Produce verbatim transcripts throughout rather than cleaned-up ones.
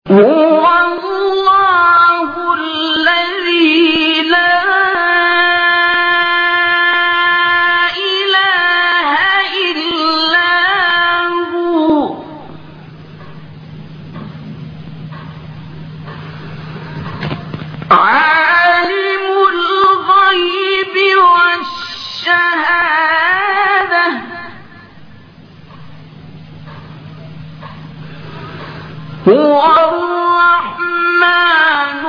هو الله الذي لا إله إلا هو عالم الغيب والشهادة هو الرحمن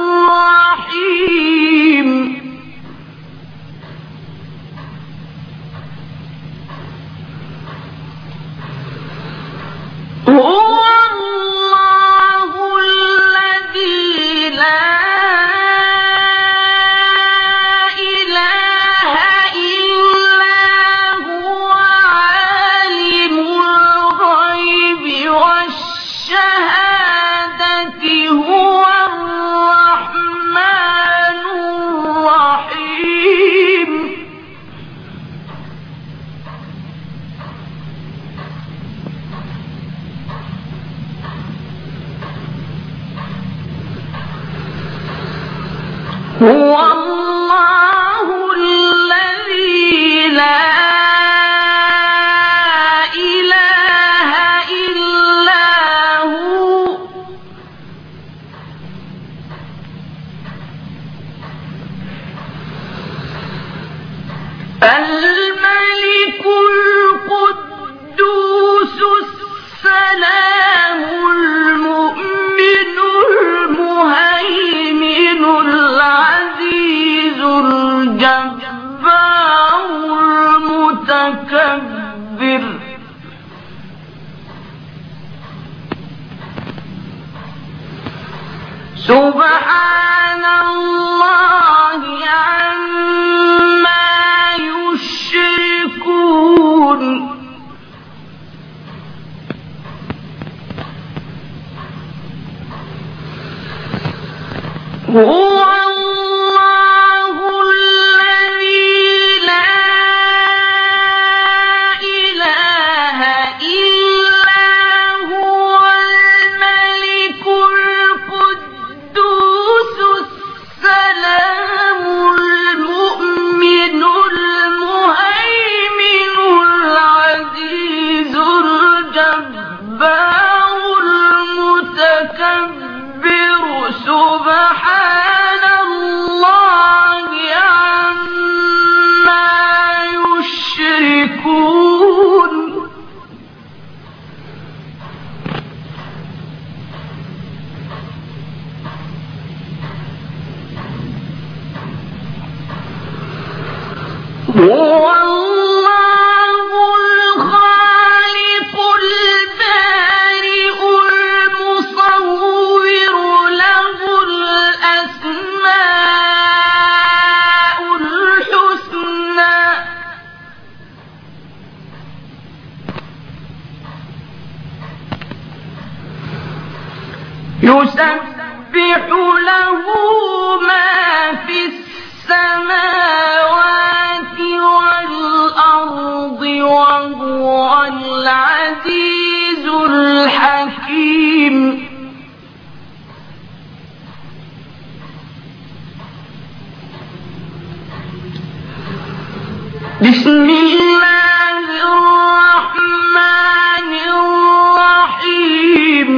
الرحيم هو الله الذي لا إله إلا هو عالم الغيب والشهادة هو الرحمن الرحيم هو الله الذي لا إله إلا هو الملك القدوس السلام المؤمن المهيمن العزيز الجبار المتكبر سبحان الله عما يشركون هو الله الذي لا إله إلا هو الملك القدوس السلام المؤمن المهيمن العزيز الجبار المتكبر سبحان الله عما يشركون هو الله الخالق البارئ المصور له الأسماء الحسنى يسبح له ما في السماوات والأرض وهو العزيز الحكيم بسم الله الرحمن الرحيم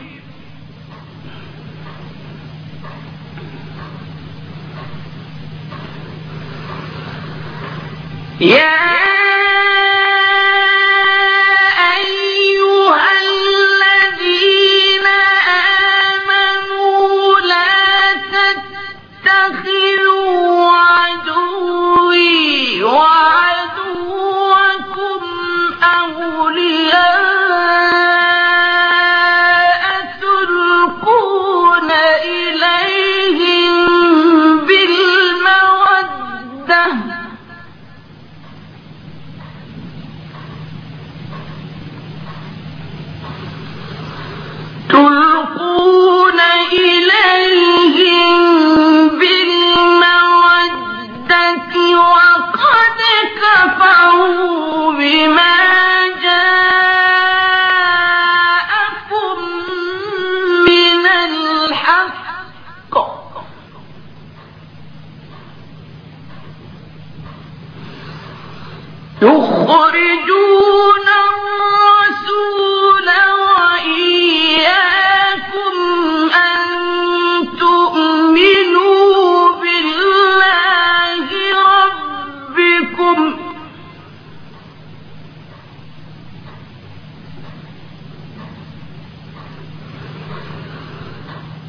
يا أيها الذين آمنوا لا تتخذوا عدوي وعدوكم أولياء تلقون إليهم بالمودة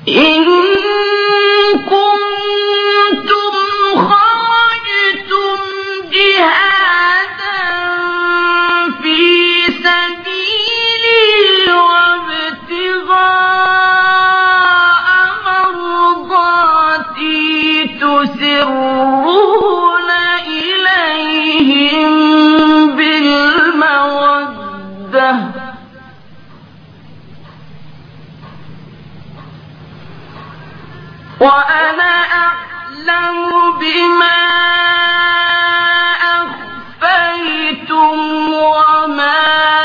إن كنتم خرجتم جهادا في سبيلي وابتغاء مرضاتي تسرون إليهم بالمودة وأنا أعلم بما أخفيتم وما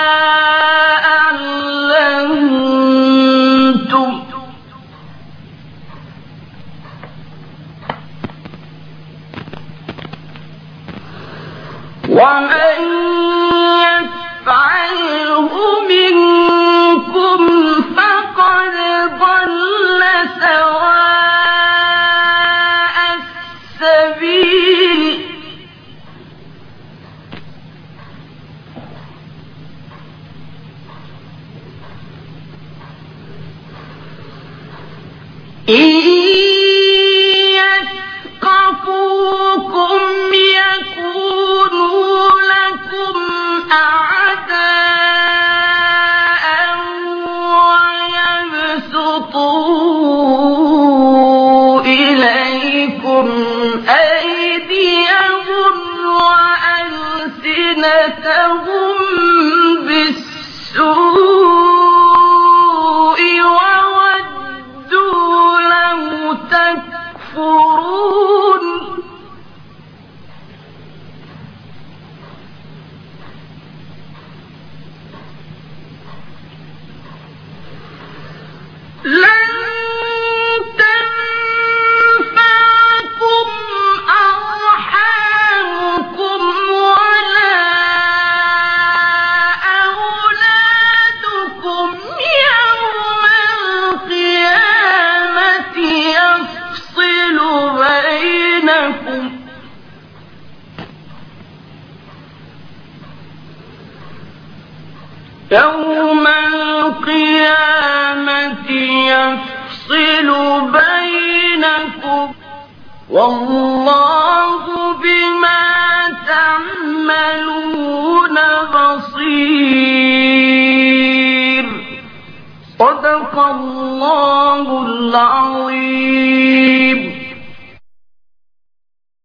أعلنتم ومن يفعله منكم فقد ضل سواء السبيل إن يثقفوكم يكونوا لكم أعداء ويبسطوا إليكم أيديهم وألسنتهم بالسوء وودوا لو تكفرون لن تنفعكم أرحامكم ولا أولادكم يوم القيامة يفصل بينكم يوم القيامة يفصل بينكم والله بما تعملون بصير. صدق الله العظيم.